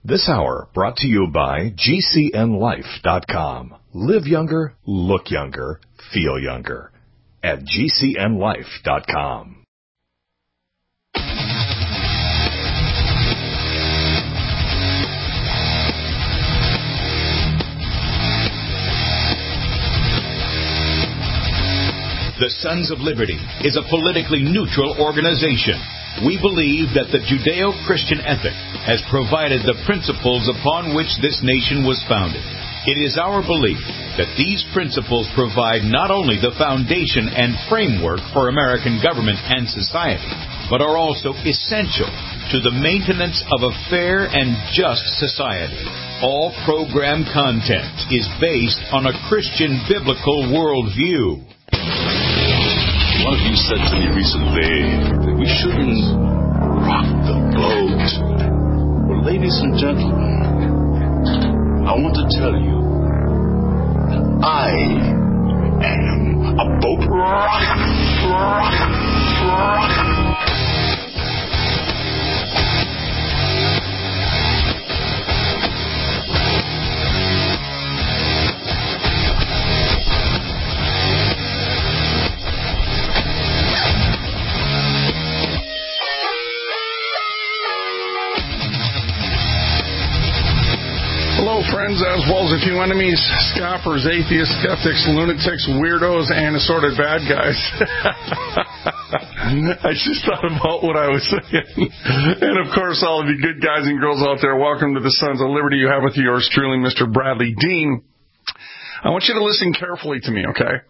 This hour brought to you by GCNLife.com. Live younger, look younger, feel younger at GCNLife.com. The Sons of Liberty is a politically neutral organization. We believe that the Judeo-Christian ethic has provided the principles upon which this nation was founded. It is our belief that these principles provide not only the foundation and framework for American government and society, but are also essential to the maintenance of a fair and just society. All program content is based on a Christian biblical worldview. One of you said to me recently that we shouldn't rock the boat. Well, ladies and gentlemen, I want to tell you that I am a boat rocker. Hello, friends, as well as a few enemies, scoffers, atheists, skeptics, lunatics, weirdos, and assorted bad guys. I just thought about what I was saying. And, of course, all of you good guys and girls out there, welcome to the Sons of Liberty. You have with yours truly, Mr. Bradley Dean. I want you to listen carefully to me, okay?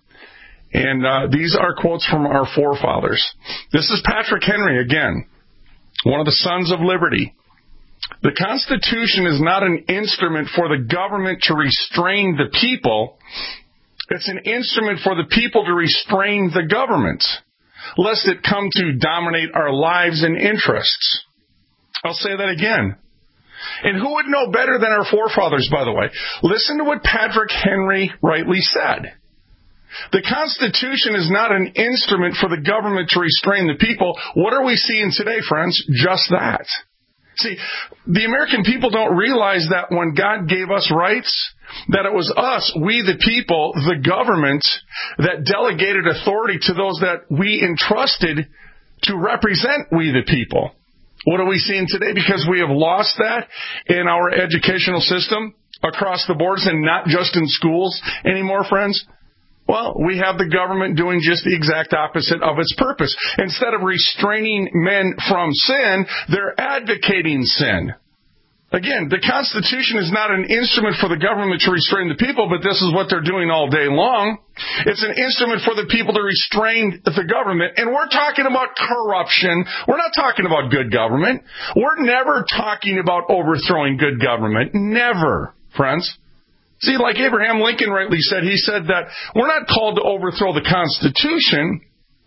And these are quotes from our forefathers. This is Patrick Henry, again, one of the Sons of Liberty. The Constitution is not an instrument for the government to restrain the people. It's an instrument for the people to restrain the government, lest it come to dominate our lives and interests. I'll say that again. And who would know better than our forefathers, by the way? Listen to what Patrick Henry rightly said. The Constitution is not an instrument for the government to restrain the people. What are we seeing today, friends? Just that. See, the American people don't realize that when God gave us rights, that it was us, we the people, the government, that delegated authority to those that we entrusted to represent we the people. What are we seeing today? Because we have lost that in our educational system across the boards and not just in schools anymore, friends. Well, we have the government doing just the exact opposite of its purpose. Instead of restraining men from sin, they're advocating sin. Again, the Constitution is not an instrument for the government to restrain the people, but this is what they're doing all day long. It's an instrument for the people to restrain the government. And we're talking about corruption. We're not talking about good government. We're never talking about overthrowing good government. Never, friends. See, like Abraham Lincoln rightly said, he said that we're not called to overthrow the Constitution.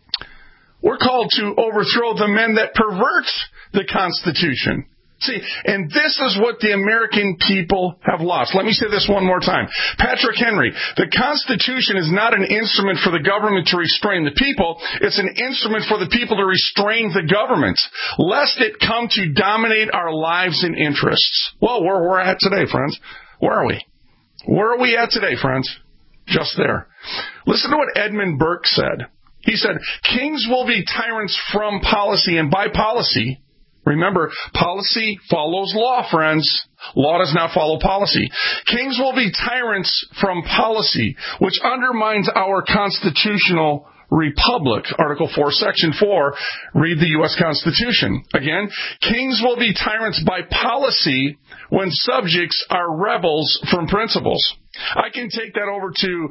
We're called to overthrow the men that pervert the Constitution. See, and this is what the American people have lost. Let me say this one more time. Patrick Henry, the Constitution is not an instrument for the government to restrain the people. It's an instrument for the people to restrain the government, lest it come to dominate our lives and interests. Well, where we're at today, friends. Where are we? Where are we at today, friends? Just there. Listen to what Edmund Burke said. He said, kings will be tyrants from policy, and by policy, remember, policy follows law, friends. Law does not follow policy. Kings will be tyrants from policy, which undermines our constitutional republic. Article 4, Section 4, read the U.S. Constitution. Again, kings will be tyrants by policy when subjects are rebels from principles. I can take that over to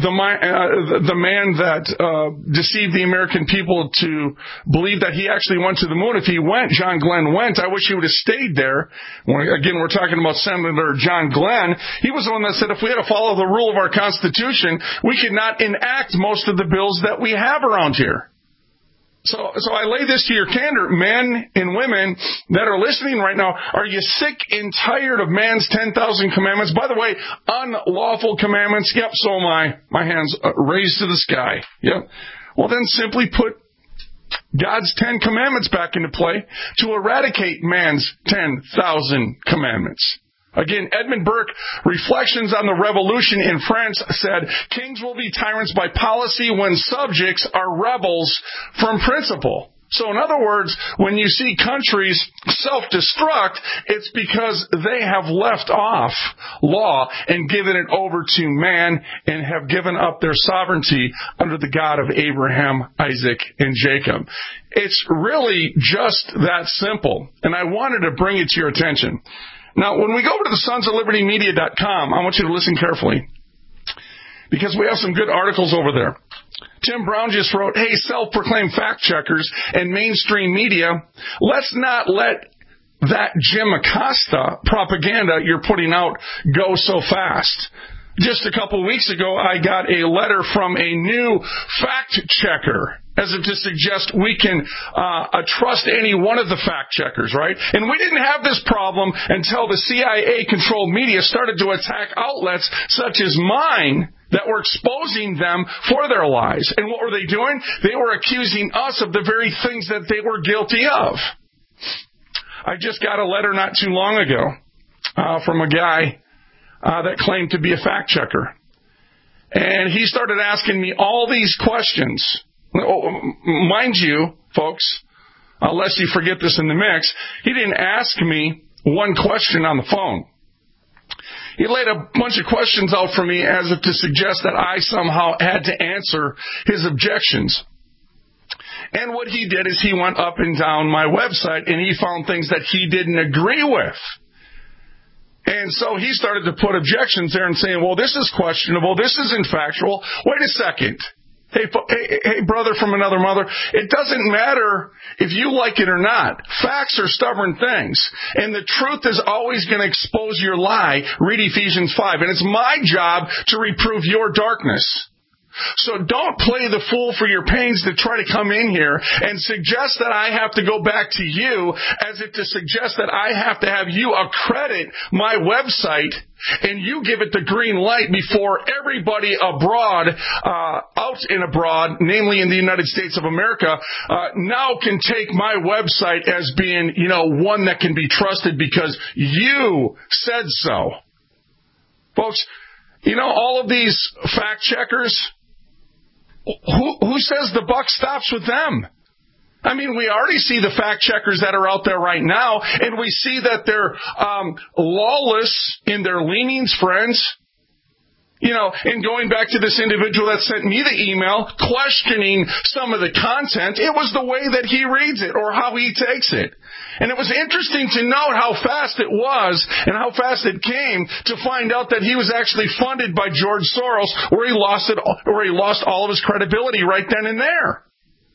the man that deceived the American people to believe that he actually went to the moon. If he went, John Glenn went. I wish he would have stayed there. Again, we're talking about Senator John Glenn. He was the one that said if we had to follow the rule of our Constitution, we could not enact most of the bills that we have around here. So I lay this to your candor, men and women that are listening right now. Are you sick and tired of man's 10,000 commandments? By the way, unlawful commandments. Yep, so my hands raised to the sky. Yep. Well, then simply put God's 10 commandments back into play to eradicate man's 10,000 commandments. Again, Edmund Burke, Reflections on the Revolution in France, said, kings will be tyrants by policy when subjects are rebels from principle. So in other words, when you see countries self-destruct, it's because they have left off law and given it over to man and have given up their sovereignty under the God of Abraham, Isaac, and Jacob. It's really just that simple. And I wanted to bring it to your attention. Now, when we go over to the sonsoflibertymedia.com, I want you to listen carefully, because we have some good articles over there. Tim Brown just wrote, hey, self-proclaimed fact-checkers and mainstream media, let's not let that Jim Acosta propaganda you're putting out go so fast. Just a couple of weeks ago, I got a letter from a new fact-checker, as if to suggest we can trust any one of the fact-checkers, right? And we didn't have this problem until the CIA-controlled media started to attack outlets such as mine that were exposing them for their lies. And what were they doing? They were accusing us of the very things that they were guilty of. I just got a letter not too long ago from a guy that claimed to be a fact-checker. And he started asking me all these questions. Mind you, folks, unless you forget this in the mix, he didn't ask me one question on the phone. He laid a bunch of questions out for me as if to suggest that I somehow had to answer his objections. And what he did is he went up and down my website and he found things that he didn't agree with. And so he started to put objections there and saying, well, this is questionable, this isn't factual. Wait a second. Hey, brother from another mother, it doesn't matter if you like it or not. Facts are stubborn things. And the truth is always going to expose your lie. Read Ephesians 5. And it's my job to reprove your darkness. So don't play the fool for your pains to try to come in here and suggest that I have to go back to you as if to suggest that I have to have you accredit my website and you give it the green light before everybody abroad, out and abroad, namely in the United States of America, now can take my website as being, one that can be trusted because you said so. Folks, all of these fact checkers, who says the buck stops with them? I mean, we already see the fact checkers that are out there right now, and we see that they're lawless in their leanings, friends. And going back to this individual that sent me the email questioning some of the content, it was the way that he reads it or how he takes it. And it was interesting to note how fast it was and how fast it came to find out that he was actually funded by George Soros, where he lost all of his credibility right then and there.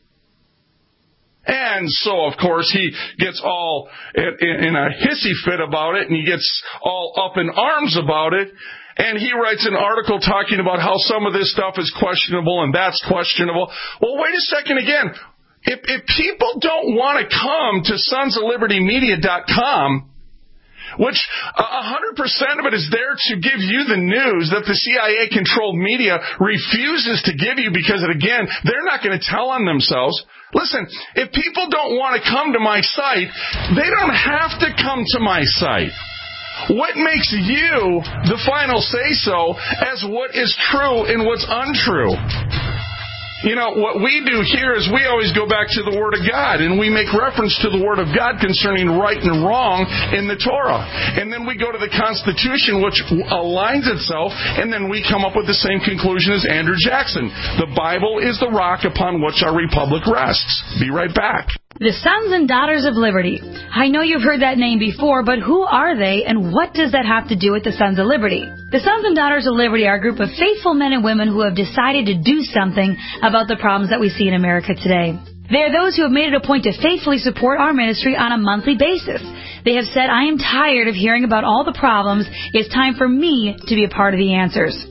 And so, of course, he gets all in a hissy fit about it, and he gets all up in arms about it. And he writes an article talking about how some of this stuff is questionable and that's questionable. Well, wait a second again. If people don't want to come to sonsoflibertymedia.com, which 100% of it is there to give you the news that the CIA-controlled media refuses to give you because, again, they're not going to tell on themselves. Listen, if people don't want to come to my site, they don't have to come to my site. What makes you the final say-so as what is true and what's untrue? What we do here is we always go back to the Word of God, and we make reference to the Word of God concerning right and wrong in the Torah. And then we go to the Constitution, which aligns itself, and then we come up with the same conclusion as Andrew Jackson. The Bible is the rock upon which our republic rests. Be right back. The Sons and Daughters of Liberty. I know you've heard that name before, but who are they, and what does that have to do with the Sons of Liberty? The Sons and Daughters of Liberty are a group of faithful men and women who have decided to do something about the problems that we see in America today. They are those who have made it a point to faithfully support our ministry on a monthly basis. They have said, I am tired of hearing about all the problems. It's time for me to be a part of the answers.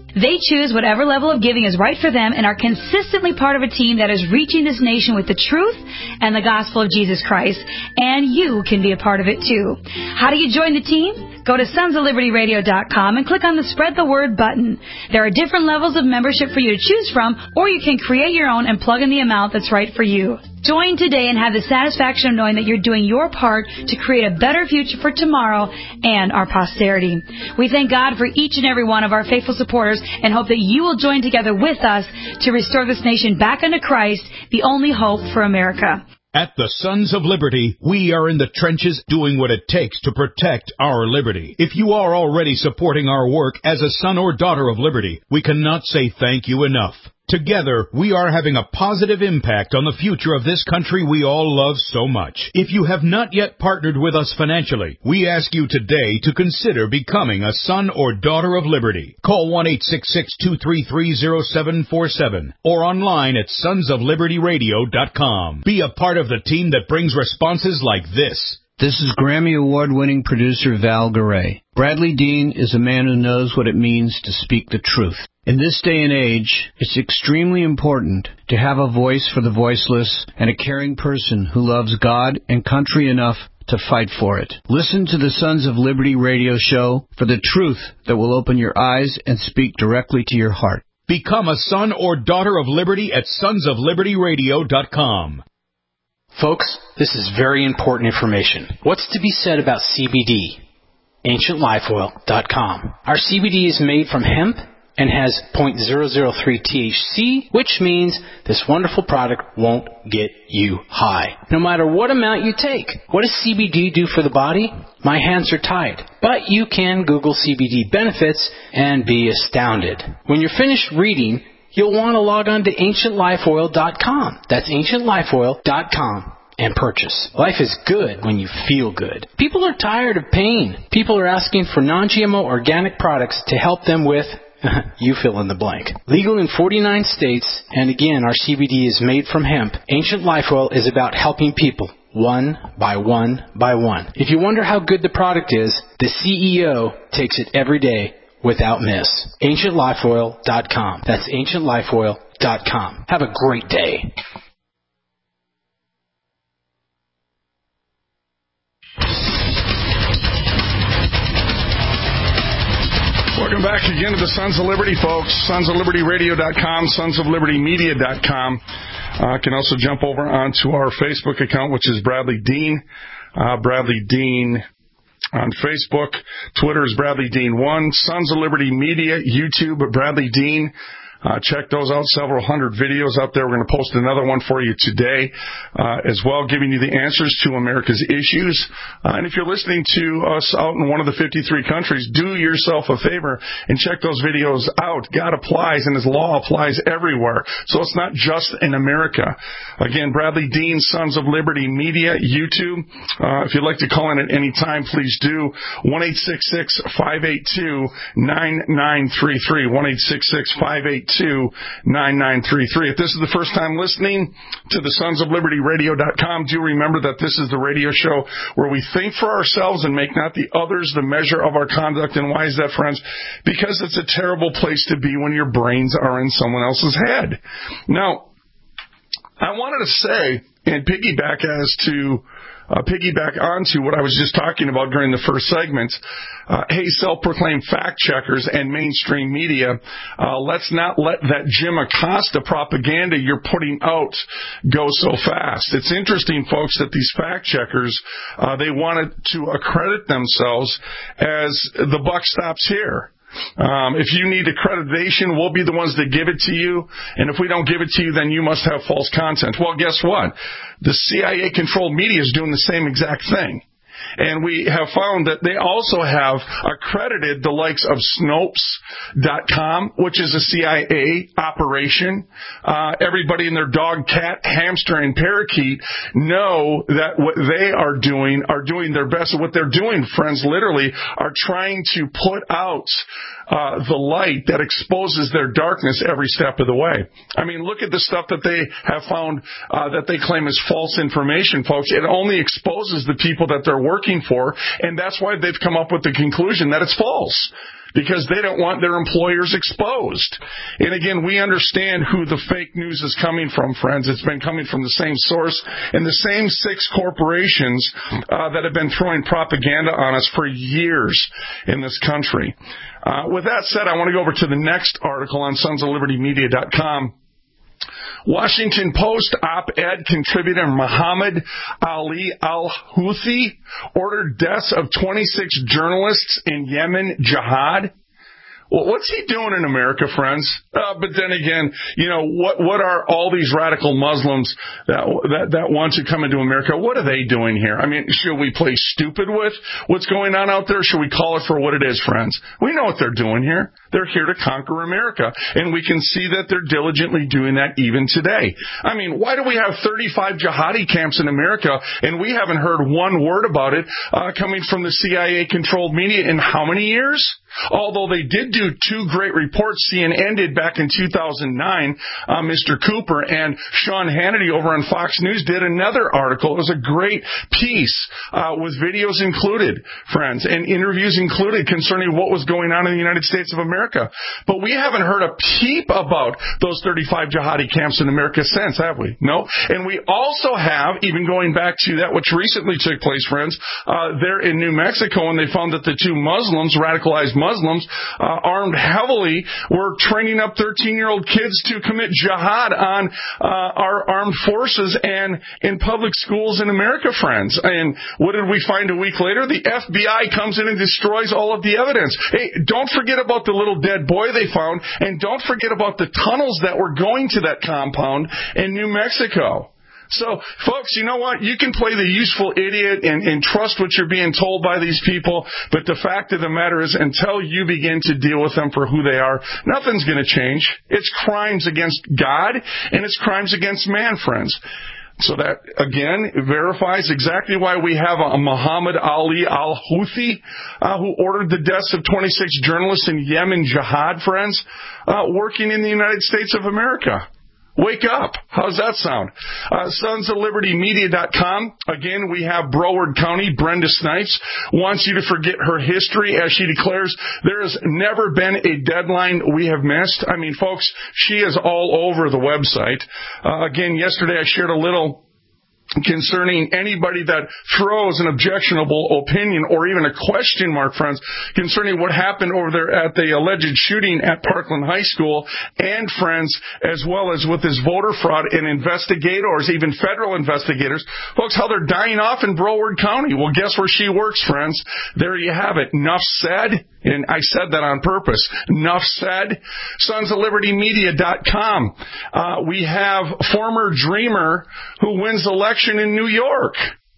They choose whatever level of giving is right for them and are consistently part of a team that is reaching this nation with the truth and the gospel of Jesus Christ. And you can be a part of it too. How do you join the team? Go to sonsoflibertyradio.com and click on the Spread the Word button. There are different levels of membership for you to choose from, or you can create your own and plug in the amount that's right for you. Join today and have the satisfaction of knowing that you're doing your part to create a better future for tomorrow and our posterity. We thank God for each and every one of our faithful supporters and hope that you will join together with us to restore this nation back unto Christ, the only hope for America. At the Sons of Liberty, we are in the trenches doing what it takes to protect our liberty. If you are already supporting our work as a son or daughter of liberty, we cannot say thank you enough. Together, we are having a positive impact on the future of this country we all love so much. If you have not yet partnered with us financially, we ask you today to consider becoming a son or daughter of liberty. Call 1-866-233-0747 or online at sonsoflibertyradio.com. Be a part of the team that brings responses like this. This is Grammy Award-winning producer Val Garay. Bradley Dean is a man who knows what it means to speak the truth. In this day and age, it's extremely important to have a voice for the voiceless and a caring person who loves God and country enough to fight for it. Listen to the Sons of Liberty radio show for the truth that will open your eyes and speak directly to your heart. Become a son or daughter of liberty at sonsoflibertyradio.com. Folks, this is very important information. What's to be said about CBD? AncientLifeOil.com. Our CBD is made from hemp and has 0.003 THC, which means this wonderful product won't get you high, no matter what amount you take. What does CBD do for the body? My hands are tied. But you can Google CBD benefits and be astounded. When you're finished reading, you'll want to log on to AncientLifeOil.com. That's AncientLifeOil.com. And purchase. Life is good when you feel good. People are tired of pain. People are asking for non-GMO organic products to help them with, you fill in the blank. Legal in 49 states, and again, our CBD is made from hemp. Ancient Life Oil is about helping people, one by one by one. If you wonder how good the product is, the CEO takes it every day without miss. AncientLifeOil.com. That's AncientLifeOil.com. Have a great day. Welcome back again to the Sons of Liberty, folks. SonsOfLibertyRadio.com, SonsOfLibertyMedia.com. Can also jump over onto our Facebook account, which is Bradley Dean. Bradley Dean on Facebook. Twitter is Bradley Dean 1. Sons of Liberty Media, YouTube, Bradley Dean. Check those out. Several hundred videos out there. We're going to post another one for you today as well, giving you the answers to America's issues. And if you're listening to us out in one of the 53 countries, do yourself a favor and check those videos out. God applies and His law applies everywhere. So it's not just in America. Again, Bradley Dean, Sons of Liberty Media, YouTube. If you'd like to call in at any time, please do. 1-866-582-9933. 1-866-582-9933. If this is the first time listening to the SonsOfLibertyRadio.com, do remember that this is the radio show where we think for ourselves and make not the others the measure of our conduct. And why is that, friends? Because it's a terrible place to be when your brains are in someone else's head. Now, I wanted to say and piggyback onto what I was just talking about during the first segment. Hey, self-proclaimed fact-checkers and mainstream media, let's not let that Jim Acosta propaganda you're putting out go so fast. It's interesting, folks, that these fact-checkers, they wanted to accredit themselves as the buck stops here. If you need accreditation, we'll be the ones that give it to you. And if we don't give it to you, then you must have false content. Well, guess what? The CIA-controlled media is doing the same exact thing. And we have found that they also have accredited the likes of Snopes.com, which is a CIA operation. Everybody and their dog, cat, hamster, and parakeet know that what they are doing their best. And what they're doing, friends, literally, are trying to put out the light that exposes their darkness every step of the way. I mean, look at the stuff that they have found that they claim is false information, folks. It only exposes the people that they're working for, and that's why they've come up with the conclusion that it's false. because they don't want their employers exposed. And again, we understand who the fake news is coming from, friends. It's been coming from the same source and the same 6 corporations that have been throwing propaganda on us for years in this country. With that said, I want to go over to the next article on sonsoflibertymedia.com. Washington Post op-ed contributor Muhammad Ali al-Houthi ordered deaths of 26 journalists in Yemen jihad. Well, what's he doing in America, friends? But then again, what are all these radical Muslims that want to come into America? What are they doing here? I mean, should we play stupid with what's going on out there? Should we call it for what it is, friends? We know what they're doing here. They're here to conquer America, and we can see that they're diligently doing that even today. I mean, why do we have 35 jihadi camps in America, and we haven't heard one word about it coming from the CIA-controlled media in how many years? Although they did do 2 great reports CNN did back in 2009, Mr. Cooper and Sean Hannity over on Fox News did another article. It was a great piece with videos included, friends, and interviews included concerning what was going on in the United States of America. But we haven't heard a peep about those 35 jihadi camps in America since, have we? No. And we also have, even going back to that which recently took place, friends, there in New Mexico, when they found that the 2 Muslims, radicalized Muslims, armed heavily, were training up 13-year-old kids to commit jihad on our armed forces and in public schools in America, friends. And what did we find a week later? The FBI comes in and destroys all of the evidence. Hey, don't forget about the little dead boy they found, and don't forget about the tunnels that were going to that compound in New Mexico. So, folks, you know what? You can play the useful idiot and trust what you're being told by these people, but the fact of the matter is, until you begin to deal with them for who they are, nothing's going to change. It's crimes against God, and it's crimes against man, friends. So that, again, verifies exactly why we have a Muhammad Ali al-Houthi who ordered the deaths of 26 journalists in Yemen jihad, friends, working in the United States of America. Wake up. How's that sound? SonsOfLibertyMedia.com. Again, we have Broward County. Brenda Snipes wants you to forget her history, as she declares there has never been a deadline we have missed. I mean, folks, she is all over the website. Again, yesterday I shared a little concerning anybody that throws an objectionable opinion or even a question mark, friends, concerning what happened over there at the alleged shooting at Parkland High School, and, friends, as well as with this voter fraud and investigators, even federal investigators, folks, how they're dying off in Broward County. Well, guess where she works, friends? There you have it. Enough said. And I said that on purpose. Enough said. SonsOfLibertyMedia.com. We have former dreamer who wins election in New York.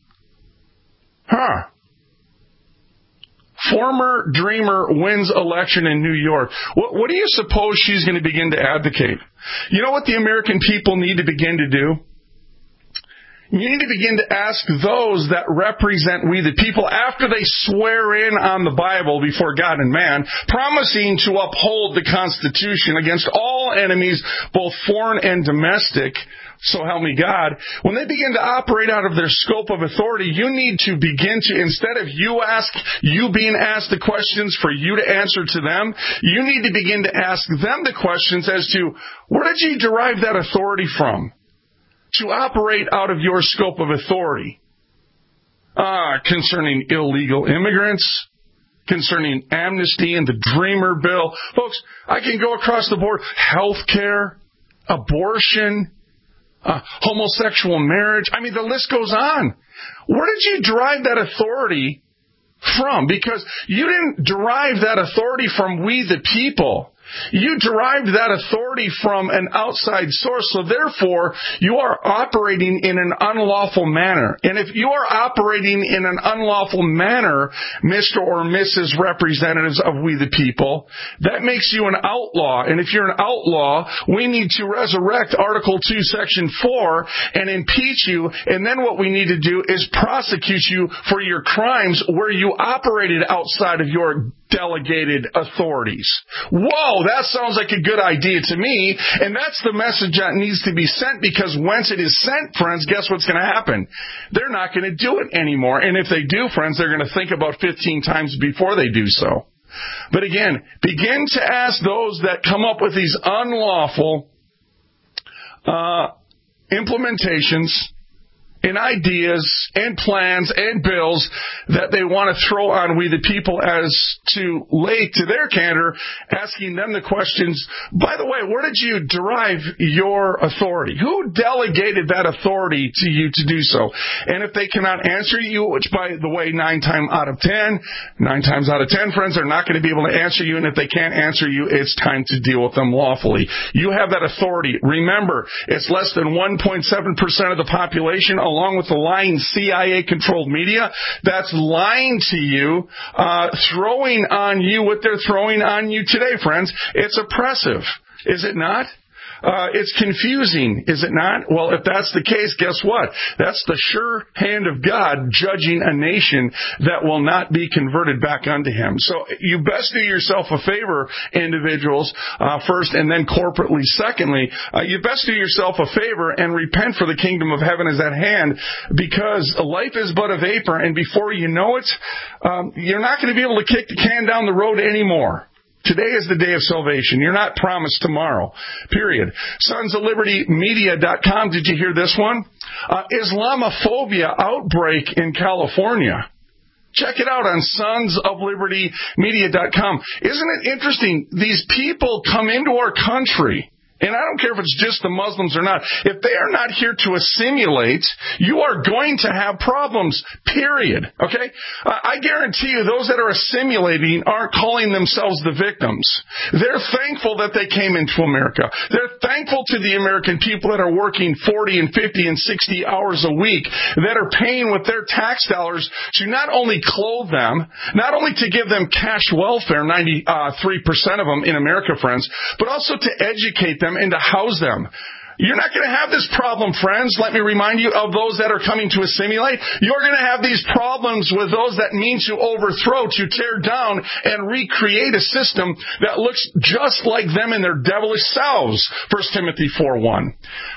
Former dreamer wins election in New York. What do you suppose she's going to begin to advocate? You know what the American people need to begin to do? You need to begin to ask those that represent we the people, after they swear in on the Bible before God and man, promising to uphold the Constitution against all enemies, both foreign and domestic, so help me God, when they begin to operate out of their scope of authority, you need to begin to, instead of you being asked the questions for you to answer to them, you need to begin to ask them the questions as to, where did you derive that authority from to operate out of your scope of authority? Concerning illegal immigrants, concerning amnesty and the Dreamer Bill. Folks, I can go across the board. Health care, abortion, homosexual marriage. I mean, the list goes on. Where did you derive that authority from? Because you didn't derive that authority from we the people. You derived that authority from an outside source, so therefore you are operating in an unlawful manner. And if you are operating in an unlawful manner, Mr. or Mrs. Representatives of we the people, that makes you an outlaw. And if you're an outlaw, we need to resurrect Article 2, Section 4 and impeach you. And then what we need to do is prosecute you for your crimes where you operated outside of your delegated authorities. Whoa, that sounds like a good idea to me, and that's the message that needs to be sent, because once it is sent, friends, guess what's going to happen? They're not going to do it anymore, and if they do, friends, they're going to think about 15 times before they do so. But again, begin to ask those that come up with these unlawful implementations and ideas and plans and bills that they want to throw on we the people as to lay to their candor, asking them the questions, by the way, where did you derive your authority? Who delegated that authority to you to do so? And if they cannot answer you, which by the way, 9 times out of 10, friends, are not going to be able to answer you, and if they can't answer you, it's time to deal with them lawfully. You have that authority. Remember, it's less than 1.7% of the population, along with the lying CIA-controlled media, that's lying to you, throwing on you what they're throwing on you today, friends. It's oppressive, is it not? It's confusing, is it not? Well, if that's the case, guess what? That's the sure hand of God judging a nation that will not be converted back unto Him. So you best do yourself a favor, individuals, first, and then corporately, secondly. You best do yourself a favor and repent, for the kingdom of heaven is at hand, because life is but a vapor, and before you know it, you're not going to be able to kick the can down the road anymore. Today is the day of salvation. You're not promised tomorrow. Period. SonsOfLibertyMedia.com. Did you hear this one? Islamophobia outbreak in California. Check it out on SonsOfLibertyMedia.com. Isn't it interesting? These people come into our country, and I don't care if it's just the Muslims or not. If they are not here to assimilate, you are going to have problems, period. Okay? I guarantee you those that are assimilating aren't calling themselves the victims. They're thankful that they came into America. They're thankful to the American people that are working 40 and 50 and 60 hours a week, that are paying with their tax dollars to not only clothe them, not only to give them cash welfare, 93% of them in America, friends, but also to educate them and to house them. You're not going to have this problem, friends. Let me remind you of those that are coming to assimilate. You're going to have these problems with those that mean to overthrow, to tear down, and recreate a system that looks just like them in their devilish selves. 1 Timothy 4:1.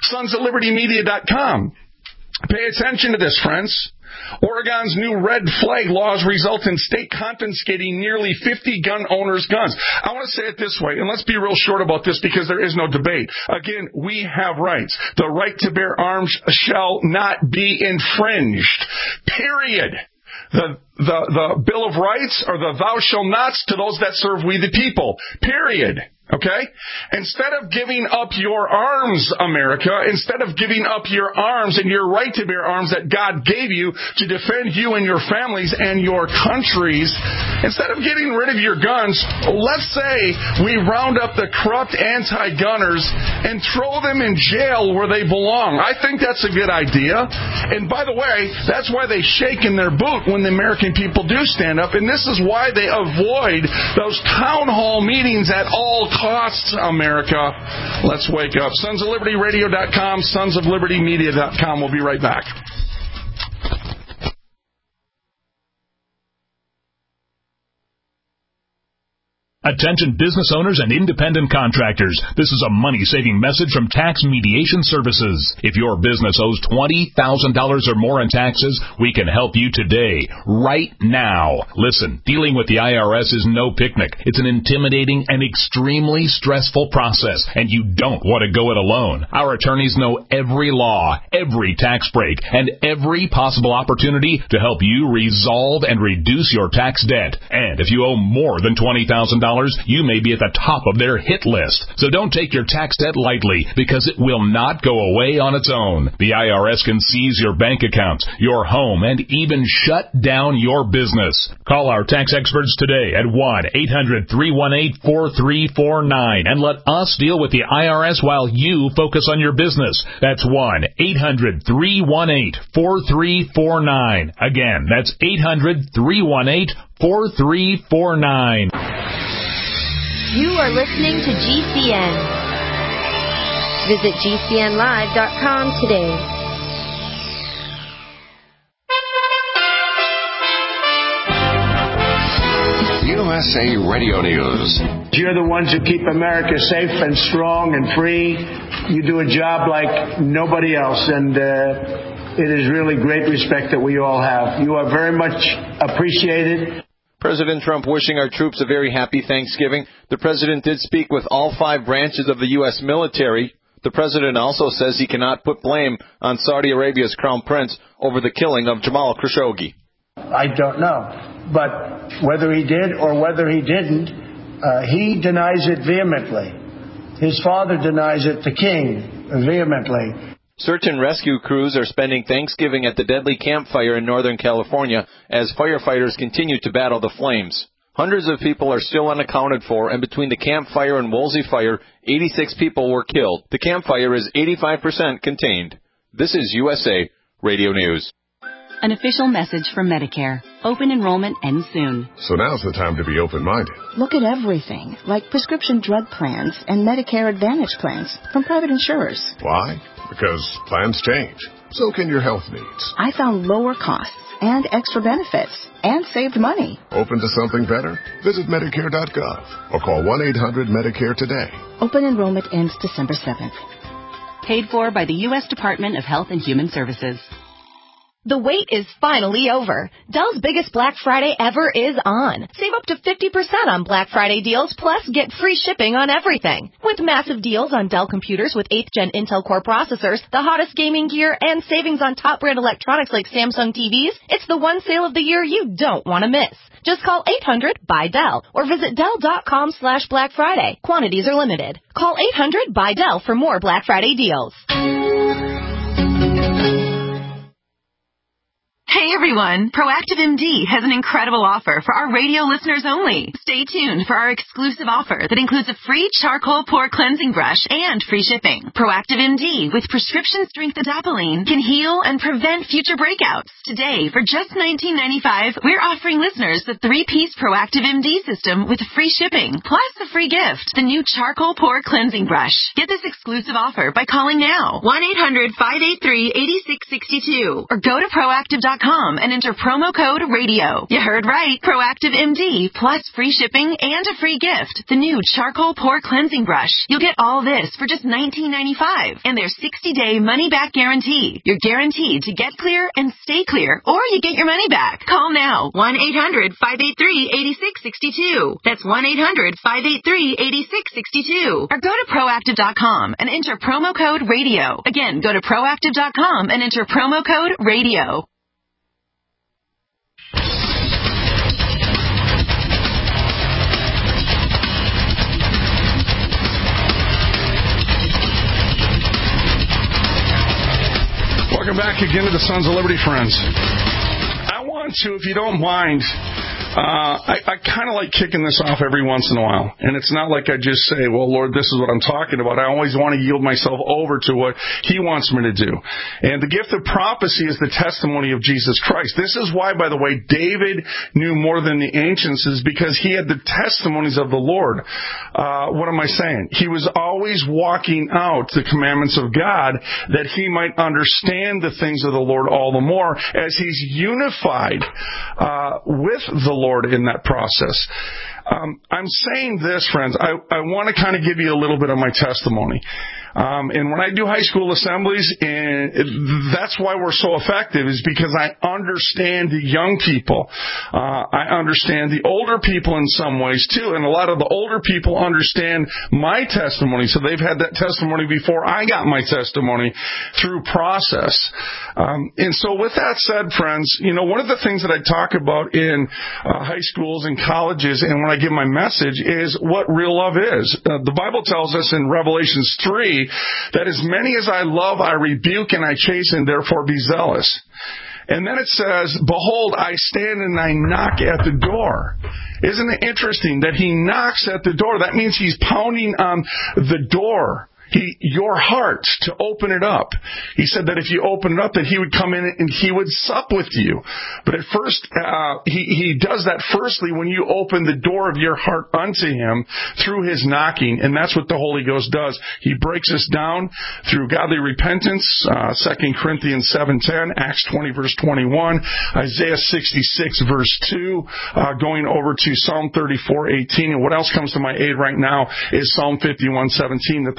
SonsOfLibertyMedia.com. Pay attention to this, friends. Oregon's new red flag laws result in state confiscating nearly 50 gun owners' guns. I want to say it this way, and let's be real short about this because there is no debate. Again, we have rights. The right to bear arms shall not be infringed. Period. The Bill of Rights are the thou shall nots to those that serve we the people. Period. Okay? Instead of giving up your arms, America, instead of giving up your arms and your right to bear arms that God gave you to defend you and your families and your countries, instead of getting rid of your guns, let's say we round up the corrupt anti-gunners and throw them in jail where they belong. I think that's a good idea. And by the way, that's why they shake in their boot when the American people do stand up, and this is why they avoid those town hall meetings at all costs, America. Let's wake up. SonsOfLibertyRadio.com, SonsOfLibertyMedia.com. We'll be right back. Attention business owners and independent contractors. This is a money-saving message from Tax Mediation Services. If your business owes $20,000 or more in taxes, we can help you today, right now. Listen, dealing with the IRS is no picnic. It's an intimidating and extremely stressful process, and you don't want to go it alone. Our attorneys know every law, every tax break, and every possible opportunity to help you resolve and reduce your tax debt. And if you owe more than $20,000, you may be at the top of their hit list. So don't take your tax debt lightly, because it will not go away on its own. The IRS can seize your bank accounts, your home, and even shut down your business. Call our tax experts today at 1-800-318-4349 and let us deal with the IRS while you focus on your business. That's 1-800-318-4349. Again, that's 800-318-4349. You are listening to GCN. Visit GCNlive.com today. USA Radio News. You're the ones who keep America safe and strong and free. You do a job like nobody else, and it is really great respect that we all have. You are very much appreciated. President Trump wishing our troops a very happy Thanksgiving. The president did speak with all 5 branches of the U.S. military. The president also says he cannot put blame on Saudi Arabia's crown prince over the killing of Jamal Khashoggi. I don't know. But whether he did or whether he didn't, he denies it vehemently. His father denies it, the king, vehemently. Search and rescue crews are spending Thanksgiving at the deadly campfire in Northern California as firefighters continue to battle the flames. Hundreds of people are still unaccounted for, and between the campfire and Woolsey fire, 86 people were killed. The campfire is 85% contained. This is USA Radio News. An official message from Medicare. Open enrollment ends soon. So now's the time to be open-minded. Look at everything, like prescription drug plans and Medicare Advantage plans from private insurers. Why? Because plans change. So can your health needs. I found lower costs and extra benefits and saved money. Open to something better? Visit Medicare.gov or call 1-800-MEDICARE today. Open enrollment ends December 7th. Paid for by the U.S. Department of Health and Human Services. The wait is finally over. Dell's biggest Black Friday ever is on. Save up to 50% on Black Friday deals, plus get free shipping on everything. With massive deals on Dell computers with 8th Gen Intel Core processors, the hottest gaming gear, and savings on top brand electronics like Samsung TVs, it's the one sale of the year you don't want to miss. Just call 800-BUY-DELL or visit Dell.com/Black Friday. Quantities are limited. Call 800-BUY-DELL for more Black Friday deals. Hey everyone, Proactive MD has an incredible offer for our radio listeners only. Stay tuned for our exclusive offer that includes a free charcoal pore cleansing brush and free shipping. Proactive MD with prescription strength adapalene can heal and prevent future breakouts. Today, for just $19.95, we're offering listeners the 3-piece Proactive MD system with free shipping, plus a free gift, the new charcoal pore cleansing brush. Get this exclusive offer by calling now, 1-800-583-8662, or go to proactive.com and enter promo code RADIO. You heard right. Proactive MD plus free shipping and a free gift. The new charcoal pore cleansing brush. You'll get all this for just $19.95 and their 60-day money-back guarantee. You're guaranteed to get clear and stay clear, or you get your money back. Call now. 1-800-583-8662. That's 1-800-583-8662. Or go to proactive.com and enter promo code RADIO. Again, go to proactive.com and enter promo code RADIO. Welcome back again to the Sons of Liberty, friends. I want to, if you don't mind, I kind of like kicking this off every once in a while. And it's not like I just say, well, Lord, this is what I'm talking about. I always want to yield myself over to what He wants me to do. And the gift of prophecy is the testimony of Jesus Christ. This is why, by the way, David knew more than the ancients, is because he had the testimonies of the Lord. What am I saying? He was always walking out the commandments of God that he might understand the things of the Lord all the more as he's unified with the Lord in that process. I'm saying this, friends, I want to kind of give you a little bit of my testimony. And when I do high school assemblies, and that's why we're so effective, is because I understand the young people. I understand the older people in some ways too, and a lot of the older people understand my testimony, so they've had that testimony before I got my testimony through process. And so with that said, friends, you know, one of the things that I talk about in high schools and colleges, and when I give my message, is what real love is. The Bible tells us in Revelations 3 that as many as I love, I rebuke and I chasten, therefore be zealous. And then it says, behold, I stand and I knock at the door. Isn't it interesting that he knocks at the door? That means he's pounding on the door. Your heart, to open it up. He said that if you open it up, that he would come in and he would sup with you. But at first, he does that firstly when you open the door of your heart unto him through his knocking. And that's what the Holy Ghost does. He breaks us down through godly repentance, 2 Corinthians 7:10, Acts 20 verse 21, Isaiah 66 verse 2, going over to Psalm 34:18. And what else comes to my aid right now is Psalm 51:17, that the sacrifice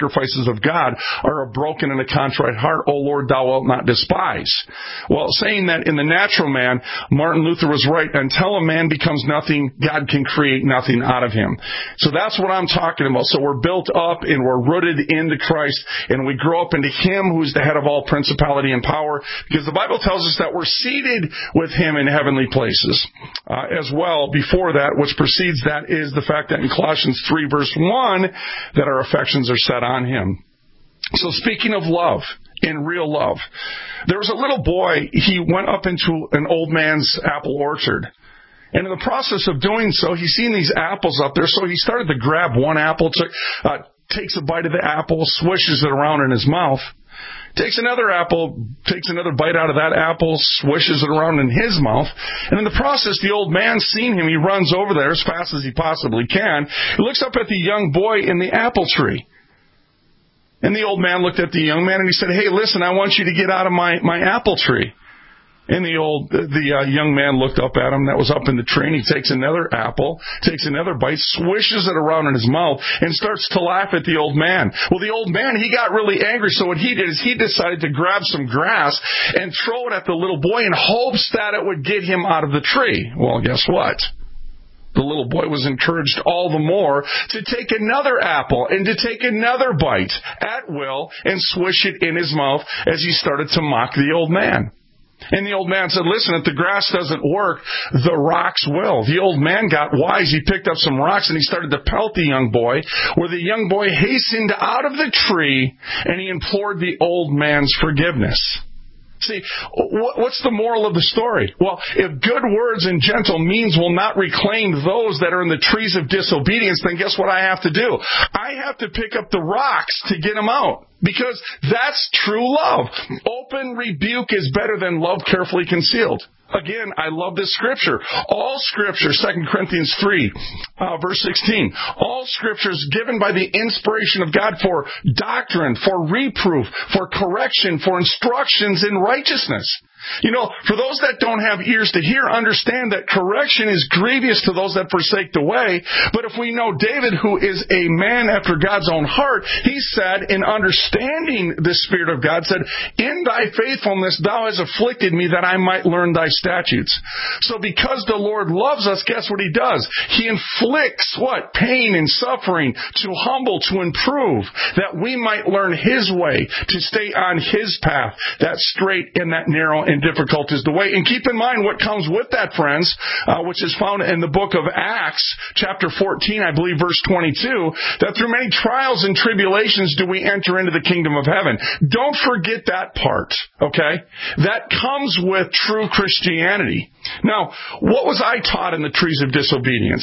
sacrifices of God are a broken and a contrite heart, O Lord, thou wilt not despise. Well, saying that in the natural man, Martin Luther was right. Until a man becomes nothing, God can create nothing out of him. So that's what I'm talking about. So we're built up and we're rooted into Christ, and we grow up into Him who's the head of all principality and power, because the Bible tells us that we're seated with Him in heavenly places. As well, before that, which precedes that, is the fact that in Colossians 3 verse 1, that our affections are set on Him. So speaking of love, in real love, there was a little boy, he went up into an old man's apple orchard. And in the process of doing so, he's seen these apples up there, so he started to grab one apple, takes a bite of the apple, swishes it around in his mouth, takes another apple, takes another bite out of that apple, swishes it around in his mouth. And in the process, the old man, seeing him, he runs over there as fast as he possibly can. He looks up at the young boy in the apple tree. And the old man looked at the young man and he said, "Hey, listen, I want you to get out of my apple tree." And the young man looked up at him that was up in the tree, and he takes another apple, takes another bite, swishes it around in his mouth, and starts to laugh at the old man. Well, the old man, he got really angry, so what he did is he decided to grab some grass and throw it at the little boy in hopes that it would get him out of the tree. Well, guess what? The little boy was encouraged all the more to take another apple and to take another bite at will and swish it in his mouth as he started to mock the old man. And the old man said, "Listen, if the grass doesn't work, the rocks will." The old man got wise. He picked up some rocks and he started to pelt the young boy, where the young boy hastened out of the tree and he implored the old man's forgiveness. See, what's the moral of the story? Well, if good words and gentle means will not reclaim those that are in the trees of disobedience, then guess what I have to do? I have to pick up the rocks to get them out. Because that's true love. Open rebuke is better than love carefully concealed. Again, I love this scripture. All scripture, 2 Corinthians 3, verse 16. All scripture is given by the inspiration of God for doctrine, for reproof, for correction, for instructions in righteousness. You know, for those that don't have ears to hear, understand that correction is grievous to those that forsake the way. But if we know David, who is a man after God's own heart, he said, in understanding the Spirit of God, said, "In thy faithfulness thou hast afflicted me that I might learn thy statutes." So because the Lord loves us, guess what He does? He inflicts what? Pain and suffering to humble, to improve, that we might learn His way, to stay on His path. That straight and that narrow and difficult is the way. And keep in mind what comes with that, friends, which is found in the book of Acts, chapter 14, I believe, verse 22, that through many trials and tribulations do we enter into the kingdom of heaven. Don't forget that part, okay? That comes with true Christianity. Now, what was I taught in the trees of disobedience?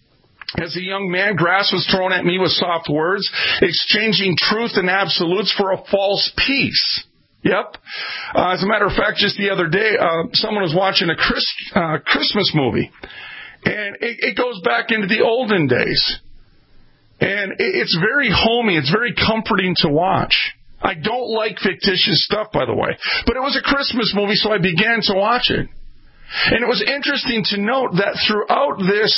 As a young man, grass was thrown at me with soft words, exchanging truth and absolutes for a false peace. Yep. As a matter of fact, just the other day, someone was watching a Christmas movie. And it goes back into the olden days. And it's very homey. It's very comforting to watch. I don't like fictitious stuff, by the way. But it was a Christmas movie, so I began to watch it. And it was interesting to note that throughout this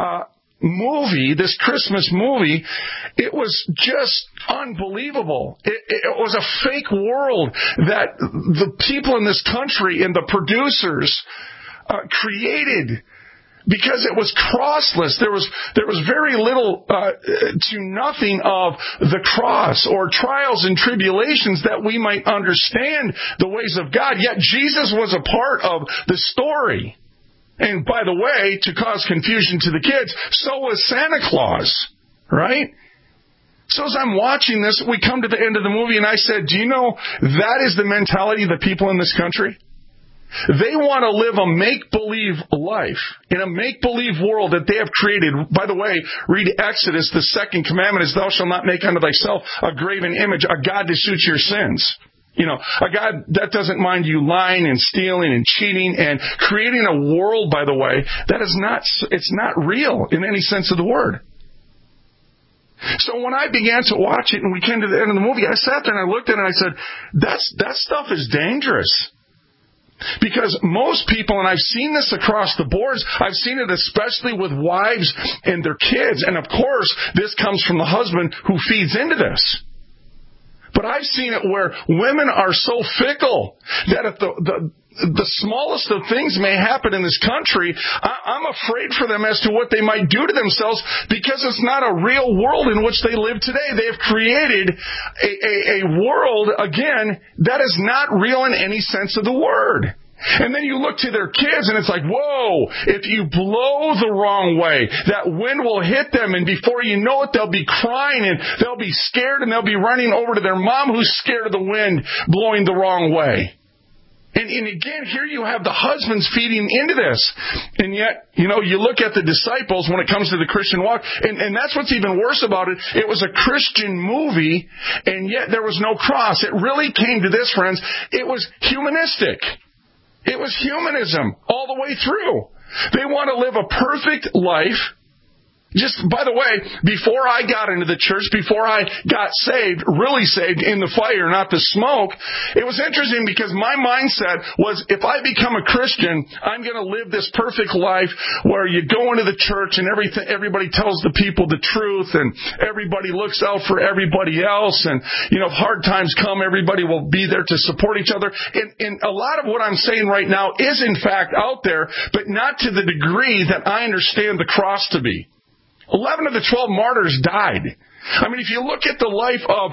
movie, this Christmas movie, it was just unbelievable. It was a fake world that the people in this country and the producers created, because it was crossless. There was very little to nothing of the cross or trials and tribulations that we might understand the ways of God. Yet Jesus was a part of the story. And by the way, to cause confusion to the kids, so was Santa Claus, right? So as I'm watching this, we come to the end of the movie and I said, do you know that is the mentality of the people in this country? They want to live a make-believe life in a make-believe world that they have created. By the way, read Exodus. The second commandment is, thou shalt not make unto thyself a graven image, a God to suit your sins. You know, a God that doesn't mind you lying and stealing and cheating and creating a world, by the way, that is it's not real in any sense of the word. So when I began to watch it and we came to the end of the movie, I sat there and I looked at it and I said, that stuff is dangerous. Because most people, and I've seen this across the boards, I've seen it especially with wives and their kids, and of course, this comes from the husband who feeds into this. But I've seen it where women are so fickle that if the smallest of things may happen in this country, I'm afraid for them as to what they might do to themselves, because it's not a real world in which they live today. They have created a world, again, that is not real in any sense of the word. And then you look to their kids and it's like, whoa, if you blow the wrong way, that wind will hit them, and before you know it, they'll be crying and they'll be scared and they'll be running over to their mom who's scared of the wind blowing the wrong way. And again, here you have the husbands feeding into this. And yet, you look at the disciples when it comes to the Christian walk, and that's what's even worse about it. It was a Christian movie, and yet there was no cross. It really came to this, friends. It was humanistic. It was humanism all the way through. They want to live a perfect life. Just, by the way, before I got into the church, before I got saved, really saved in the fire, not the smoke, it was interesting because my mindset was, if I become a Christian, I'm going to live this perfect life where you go into the church and everybody tells the people the truth, and everybody looks out for everybody else, and, if hard times come, everybody will be there to support each other. And a lot of what I'm saying right now is, in fact, out there, but not to the degree that I understand the cross to be. 11 of the 12 martyrs died. I mean, if you look at the life of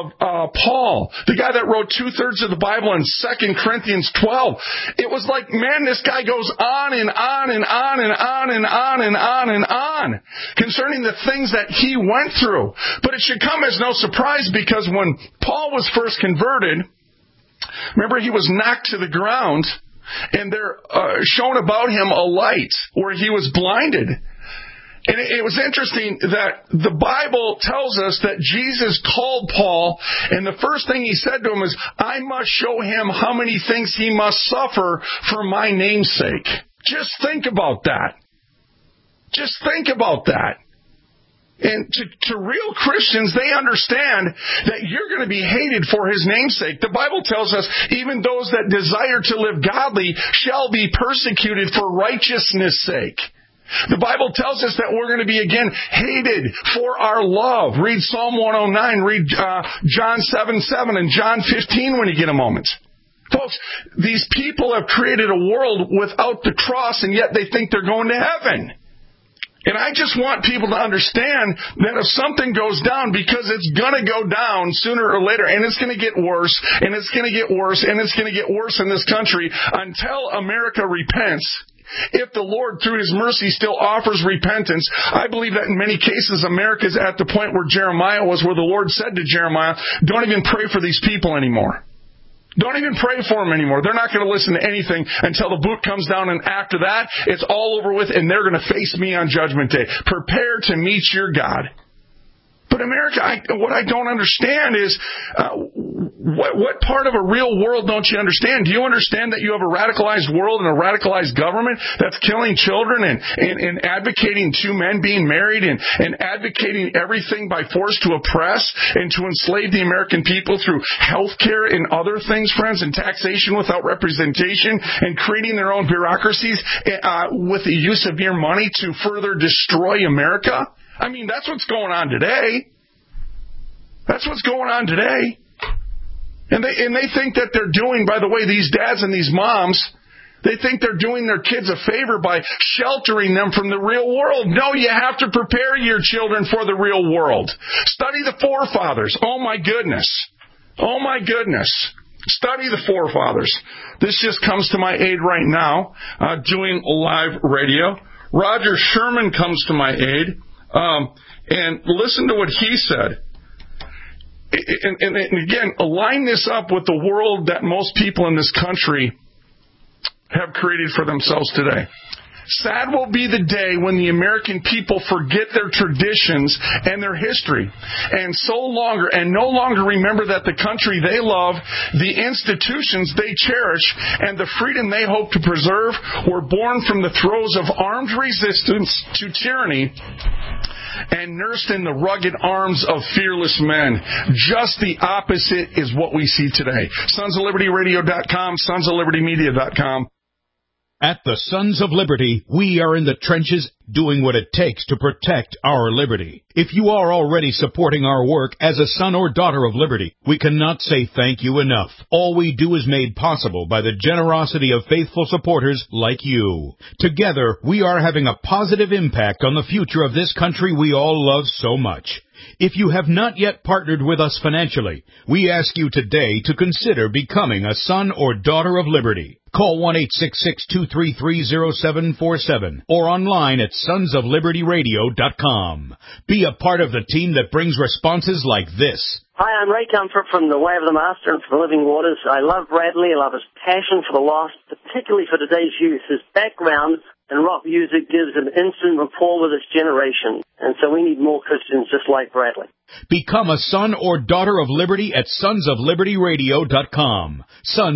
Paul, the guy that wrote 2/3 of the Bible in 2 Corinthians 12, it was like, man, this guy goes on and on and on and on and on and on and on concerning the things that he went through. But it should come as no surprise, because when Paul was first converted, remember, he was knocked to the ground, and there shone about him a light where he was blinded. And it was interesting that the Bible tells us that Jesus called Paul, and the first thing he said to him is, I must show him how many things he must suffer for my name's sake. Just think about that. Just think about that. And to real Christians, they understand that you're going to be hated for his name's sake. The Bible tells us even those that desire to live godly shall be persecuted for righteousness' sake. The Bible tells us that we're going to be, again, hated for our love. Read Psalm 109, read John 7:7 and John 15 when you get a moment. Folks, these people have created a world without the cross, and yet they think they're going to heaven. And I just want people to understand that if something goes down, because it's going to go down sooner or later, and it's going to get worse, and it's going to get worse, and it's going to get worse in this country until America repents. If the Lord, through His mercy, still offers repentance, I believe that in many cases America's at the point where Jeremiah was, where the Lord said to Jeremiah, don't even pray for these people anymore. Don't even pray for them anymore. They're not going to listen to anything until the boot comes down, and after that, it's all over with, and they're going to face me on Judgment Day. Prepare to meet your God. But America, what I don't understand is, what part of a real world don't you understand? Do you understand that you have a radicalized world and a radicalized government that's killing children and advocating two men being married and advocating everything by force to oppress and to enslave the American people through health care and other things, friends, and taxation without representation, and creating their own bureaucracies with the use of your money to further destroy America? I mean, that's what's going on today. That's what's going on today. And they think that they're doing, by the way, these dads and these moms, they think they're doing their kids a favor by sheltering them from the real world. No, you have to prepare your children for the real world. Study the forefathers. Oh, my goodness. Oh, my goodness. Study the forefathers. This just comes to my aid right now, doing live radio. Roger Sherman comes to my aid. And listen to what he said. And again, align this up with the world that most people in this country have created for themselves today. Sad will be the day when the American people forget their traditions and their history, and no longer remember that the country they love, the institutions they cherish, and the freedom they hope to preserve were born from the throes of armed resistance to tyranny and nursed in the rugged arms of fearless men. Just the opposite is what we see today. SonsOfLibertyRadio.com, SonsOfLibertyMedia.com. At the Sons of Liberty, we are in the trenches doing what it takes to protect our liberty. If you are already supporting our work as a son or daughter of liberty, we cannot say thank you enough. All we do is made possible by the generosity of faithful supporters like you. Together, we are having a positive impact on the future of this country we all love so much. If you have not yet partnered with us financially, we ask you today to consider becoming a son or daughter of liberty. Call 1-866-233-0747 or online at sonsoflibertyradio.com. Be a part of the team that brings responses like this. Hi, I'm Ray Comfort from The Way of the Master and for the Living Waters. I love Bradley. I love his passion for the lost, particularly for today's youth. His background in rock music gives an instant rapport with his generation. And so we need more Christians just like Bradley. Become a son or daughter of liberty at sonsoflibertyradio.com.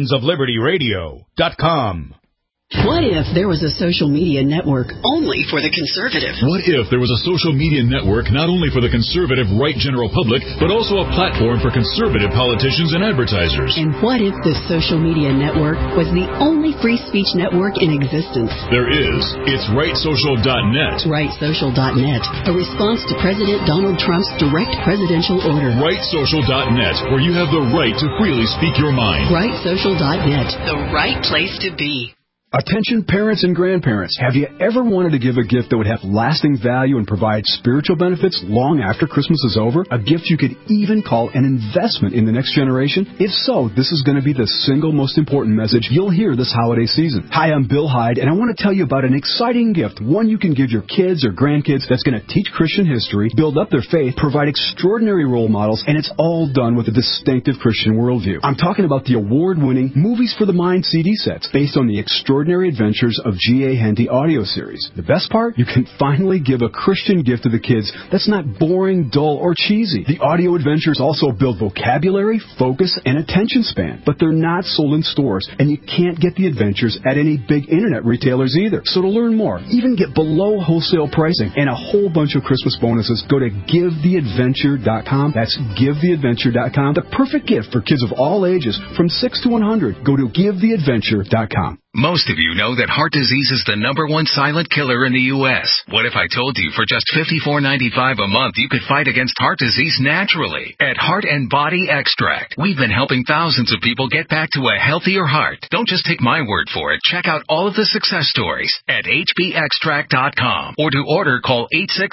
Sonsoflibertyradio.com. What if there was a social media network only for the conservative? What if there was a social media network not only for the conservative right general public, but also a platform for conservative politicians and advertisers? And what if this social media network was the only free speech network in existence? There is. It's RightSocial.net. RightSocial.net, a response to President Donald Trump's direct presidential order. RightSocial.net, where you have the right to freely speak your mind. RightSocial.net, the right place to be. Attention parents and grandparents, have you ever wanted to give a gift that would have lasting value and provide spiritual benefits long after Christmas is over? A gift you could even call an investment in the next generation? If so, this is going to be the single most important message you'll hear this holiday season. Hi, I'm Bill Hyde, and I want to tell you about an exciting gift, one you can give your kids or grandkids that's going to teach Christian history, build up their faith, provide extraordinary role models, and it's all done with a distinctive Christian worldview. I'm talking about the award-winning Movies for the Mind CD sets, based on the extraordinary adventures of G.A. Henty audio series. The best part? You can finally give a Christian gift to the kids that's not boring, dull, or cheesy. The audio adventures also build vocabulary, focus, and attention span, but they're not sold in stores, and you can't get the adventures at any big internet retailers either. So to learn more, even get below wholesale pricing, and a whole bunch of Christmas bonuses, go to GiveTheAdventure.com. That's GiveTheAdventure.com. The perfect gift for kids of all ages, from 6 to 100. Go to GiveTheAdventure.com. Most of you know that heart disease is the #1 silent killer in the U.S. What if I told you for just $54.95 a month you could fight against heart disease naturally? At Heart and Body Extract, we've been helping thousands of people get back to a healthier heart. Don't just take my word for it. Check out all of the success stories at hbextract.com, or to order, call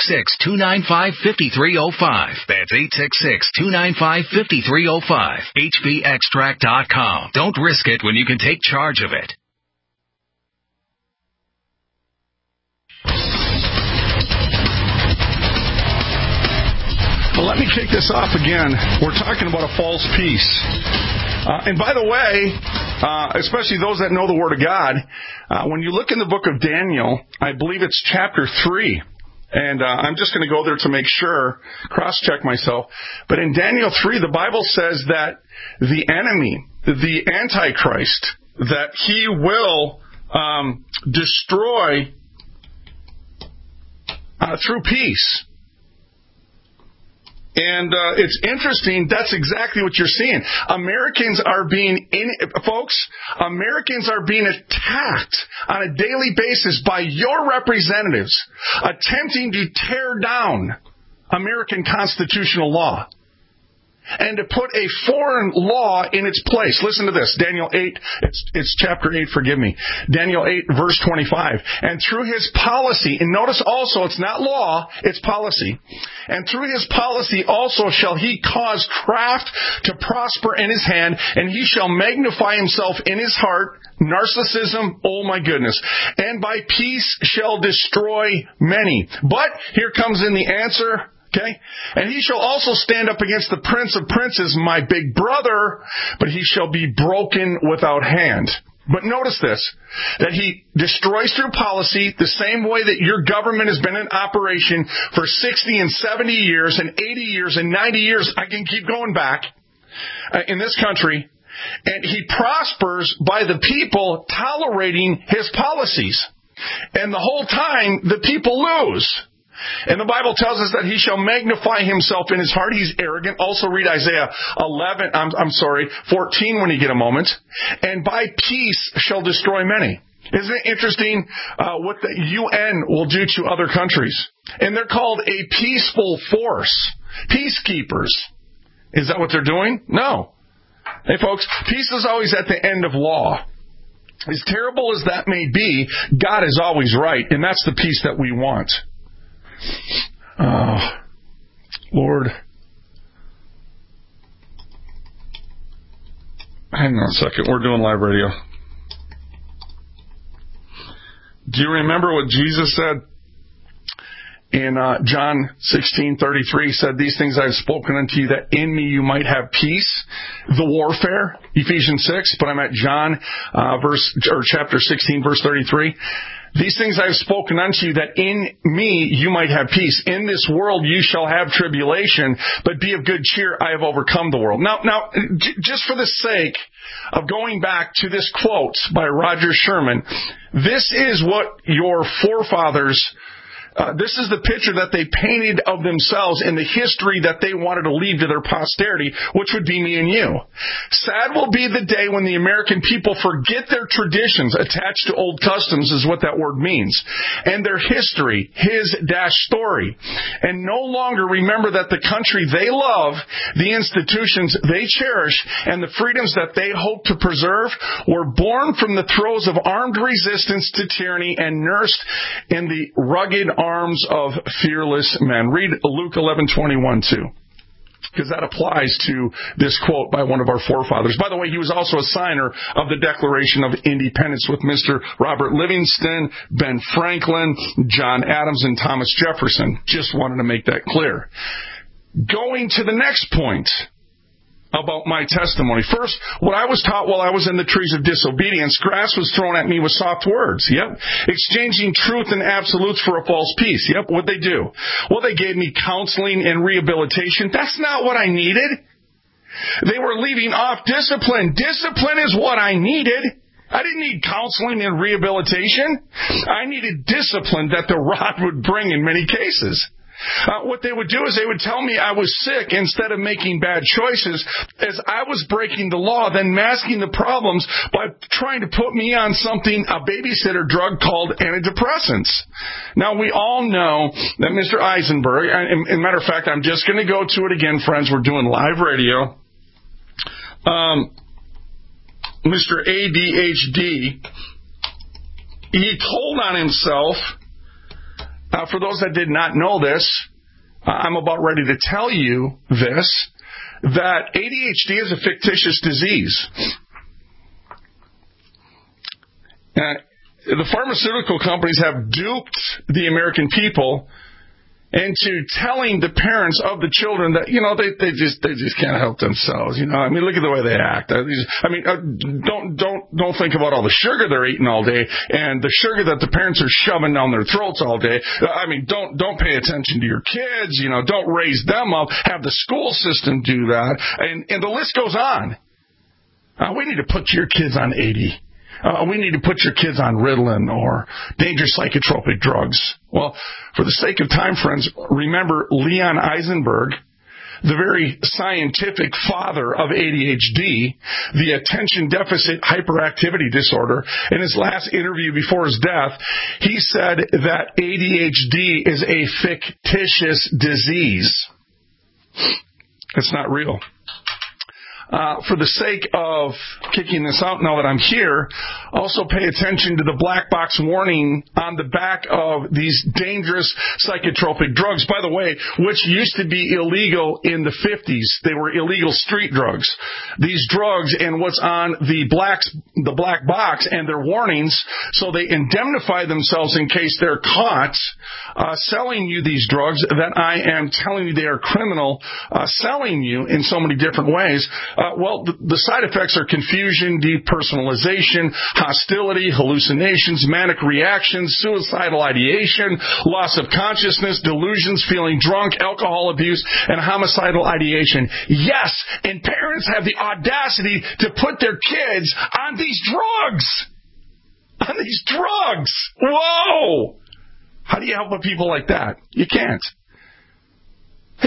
866-295-5305. That's 866-295-5305. hbextract.com. Don't risk it when you can take charge of it. Well, let me kick this off again. We're talking about a false peace. And by the way, especially those that know the Word of God, when you look in the book of Daniel, I believe it's chapter 3, and I'm just going to go there to make sure, cross-check myself. But in Daniel 3, the Bible says that the enemy, the Antichrist, that he will destroy through peace. And it's interesting, that's exactly what you're seeing. Americans are being attacked on a daily basis by your representatives attempting to tear down American constitutional law and to put a foreign law in its place. Listen to this. Daniel 8, it's chapter 8, forgive me. Daniel 8, verse 25. And through his policy, and notice also it's not law, it's policy. And through his policy also shall he cause craft to prosper in his hand, and he shall magnify himself in his heart. Narcissism, oh my goodness. And by peace shall destroy many. But here comes in the answer. Okay? And he shall also stand up against the prince of princes, my big brother, but he shall be broken without hand. But notice this, that he destroys through policy the same way that your government has been in operation for 60 and 70 years and 80 years and 90 years. I can keep going back in this country. And he prospers by the people tolerating his policies. And the whole time, the people lose. And the Bible tells us that he shall magnify himself in his heart. He's arrogant. Also read Isaiah 14 when you get a moment. And by peace shall destroy many. Isn't it interesting what the UN will do to other countries? And they're called a peaceful force. Peacekeepers. Is that what they're doing? No. Hey, folks, peace is always at the end of law. As terrible as that may be, God is always right, and that's the peace that we want. Lord, hang on a second. We're doing live radio. Do you remember what Jesus said in John 16:33? He said, "These things I have spoken unto you, that in me you might have peace." The warfare, Ephesians 6, but I'm at John chapter 16, verse 33. "These things I have spoken unto you, that in me you might have peace. In this world you shall have tribulation, but be of good cheer, I have overcome the world." Now, just for the sake of going back to this quote by Roger Sherman, this is what your forefathers, this is the picture that they painted of themselves in the history that they wanted to leave to their posterity, which would be me and you. Sad will be the day when the American people forget their traditions attached to old customs, is what that word means, and their history, his-story, and no longer remember that the country they love, the institutions they cherish, and the freedoms that they hope to preserve were born from the throes of armed resistance to tyranny and nursed in the rugged arms of fearless men. Read Luke 11:21 too, because that applies to this quote by one of our forefathers. By the way, he was also a signer of the Declaration of Independence with Mr. Robert Livingston, Ben Franklin, John Adams, and Thomas Jefferson. Just wanted to make that clear. Going to the next point about my testimony. First, what I was taught while I was in the trees of disobedience, grass was thrown at me with soft words. Yep. Exchanging truth and absolutes for a false peace. Yep. What'd they do? Well, they gave me counseling and rehabilitation. That's not what I needed. They were leaving off discipline. Discipline is what I needed. I didn't need counseling and rehabilitation. I needed discipline that the rod would bring in many cases. What they would do is they would tell me I was sick instead of making bad choices as I was breaking the law, then masking the problems by trying to put me on something, a babysitter drug called antidepressants. Now, we all know that Mr. Eisenberg, and as a matter of fact, I'm just going to go to it again, friends. We're doing live radio. Mr. ADHD, he told on himself. For those that did not know this, I'm about ready to tell you this, that ADHD is a fictitious disease. The pharmaceutical companies have duped the American people into telling the parents of the children that, they just can't help themselves. I mean, look at the way they act. Don't think about all the sugar they're eating all day and the sugar that the parents are shoving down their throats all day. I mean, don't pay attention to your kids. Don't raise them up. Have the school system do that, and the list goes on. We need to put your kids on 80. We need to put your kids on Ritalin or dangerous psychotropic drugs. Well, for the sake of time, friends, remember Leon Eisenberg, the very scientific father of ADHD, the attention deficit hyperactivity disorder. In his last interview before his death, he said that ADHD is a fictitious disease. It's not real. For the sake of kicking this out now that I'm here, also pay attention to the black box warning on the back of these dangerous psychotropic drugs, by the way, which used to be illegal in the 50s. They were illegal street drugs. These drugs and what's on the black box and their warnings, so they indemnify themselves in case they're caught selling you these drugs that I am telling you they are criminal, selling you in so many different ways. The side effects are confusion, depersonalization, hostility, hallucinations, manic reactions, suicidal ideation, loss of consciousness, delusions, feeling drunk, alcohol abuse, and homicidal ideation. Yes, and parents have the audacity to put their kids on these drugs. On these drugs. Whoa! How do you help with people like that? You can't. Hey,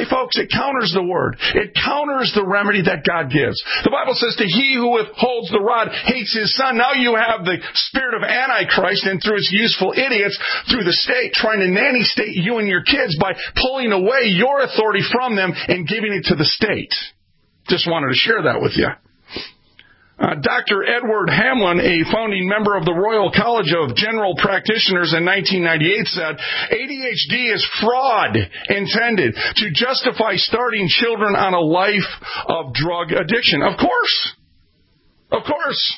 Hey, folks, it counters the word. It counters the remedy that God gives. The Bible says, to he who withholds the rod hates his son. Now you have the spirit of Antichrist, and through its useful idiots, through the state, trying to nanny state you and your kids by pulling away your authority from them and giving it to the state. Just wanted to share that with you. Dr. Edward Hamlin, a founding member of the Royal College of General Practitioners in 1998, said, ADHD is fraud intended to justify starting children on a life of drug addiction. Of course. Of course.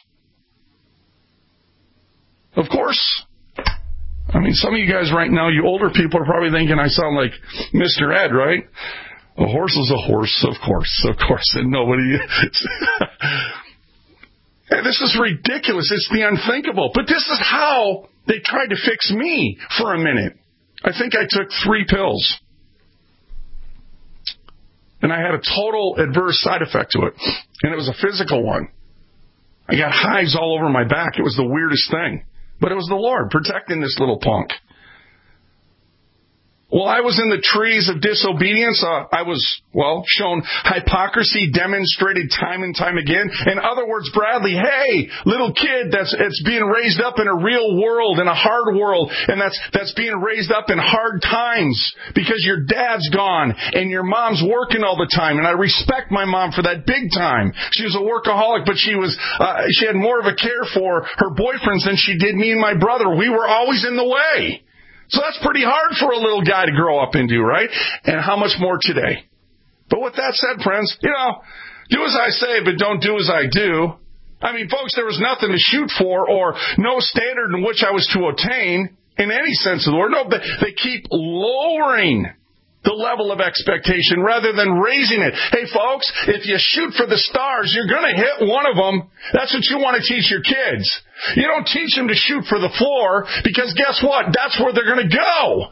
Of course. I mean, some of you guys right now, you older people, are probably thinking I sound like Mr. Ed, right? A horse is a horse, of course, and nobody... This is ridiculous. It's the unthinkable. But this is how they tried to fix me for a minute. I think I took 3 pills. And I had a total adverse side effect to it. And it was a physical one. I got hives all over my back. It was the weirdest thing. But it was the Lord protecting this little punk. Well, I was in the trees of disobedience. I was, shown hypocrisy demonstrated time and time again. In other words, Bradley, hey, little kid that's being raised up in a real world, in a hard world, and that's being raised up in hard times because your dad's gone and your mom's working all the time. And I respect my mom for that big time. She was a workaholic, but she had more of a care for her boyfriends than she did me and my brother. We were always in the way. So that's pretty hard for a little guy to grow up into, right? And how much more today? But with that said, friends, do as I say, but don't do as I do. I mean, folks, there was nothing to shoot for or no standard in which I was to attain in any sense of the word. No, but they keep lowering the level of expectation rather than raising it. Hey, folks, if you shoot for the stars, you're going to hit one of them. That's what you want to teach your kids. You don't teach them to shoot for the floor because guess what? That's where they're going to go.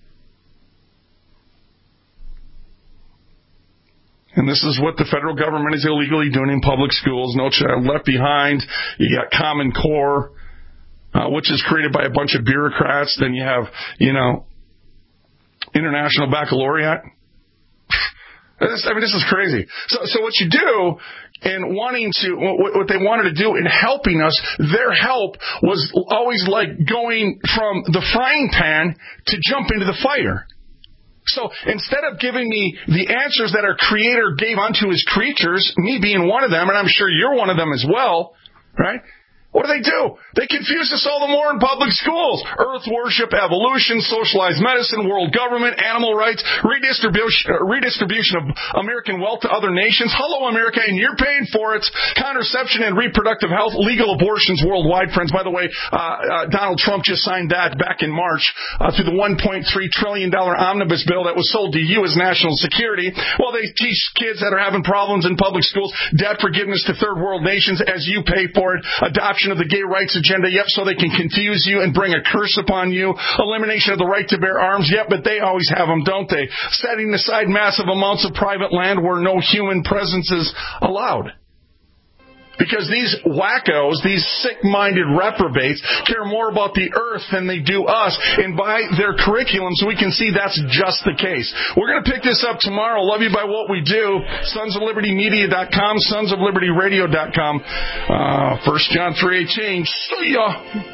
And this is what the federal government is illegally doing in public schools. No Child Left Behind. You got Common Core, which is created by a bunch of bureaucrats. Then you have, International Baccalaureate. This is crazy. So what you do in wanting to, what they wanted to do in helping us, their help was always like going from the frying pan to jump into the fire. So instead of giving me the answers that our Creator gave unto His creatures, me being one of them, and I'm sure you're one of them as well, right? What do? They confuse us all the more in public schools. Earth worship, evolution, socialized medicine, world government, animal rights, redistribution of American wealth to other nations. Hello, America, and you're paying for it. Contraception and reproductive health, legal abortions worldwide, friends. By the way, Donald Trump just signed that back in March through the $1.3 trillion omnibus bill that was sold to you as national security. Well, they teach kids that are having problems in public schools debt forgiveness to third world nations as you pay for it. Adoption of the gay rights agenda, so they can confuse you and bring a curse upon you. Elimination of the right to bear arms, but they always have them, don't they? Setting aside massive amounts of private land where no human presence is allowed. Because these wackos, these sick-minded reprobates, care more about the earth than they do us. And by their curriculums, we can see that's just the case. We're going to pick this up tomorrow. Love you by what we do. SonsOfLibertyMedia.com, SonsOfLibertyRadio.com. 1 John 3:18. See ya.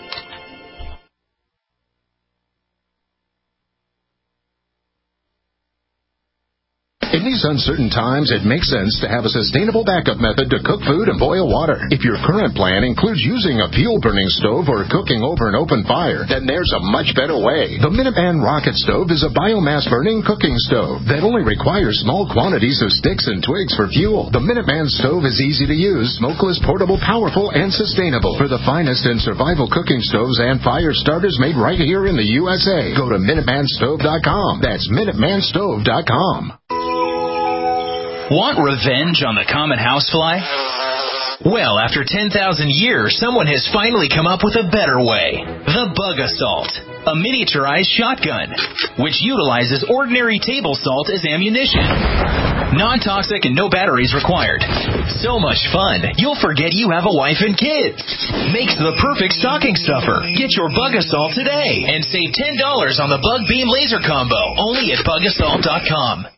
In these uncertain times, it makes sense to have a sustainable backup method to cook food and boil water. If your current plan includes using a fuel-burning stove or cooking over an open fire, then there's a much better way. The Minuteman Rocket Stove is a biomass-burning cooking stove that only requires small quantities of sticks and twigs for fuel. The Minuteman Stove is easy to use, smokeless, portable, powerful, and sustainable. For the finest in survival cooking stoves and fire starters made right here in the USA, go to MinutemanStove.com. That's MinutemanStove.com. Want revenge on the common housefly? Well, after 10,000 years, someone has finally come up with a better way. The Bug Assault, a miniaturized shotgun, which utilizes ordinary table salt as ammunition. Non-toxic and no batteries required. So much fun, you'll forget you have a wife and kids. Makes the perfect stocking stuffer. Get your Bug Assault today and save $10 on the Bug Beam Laser Combo, only at BugAssault.com.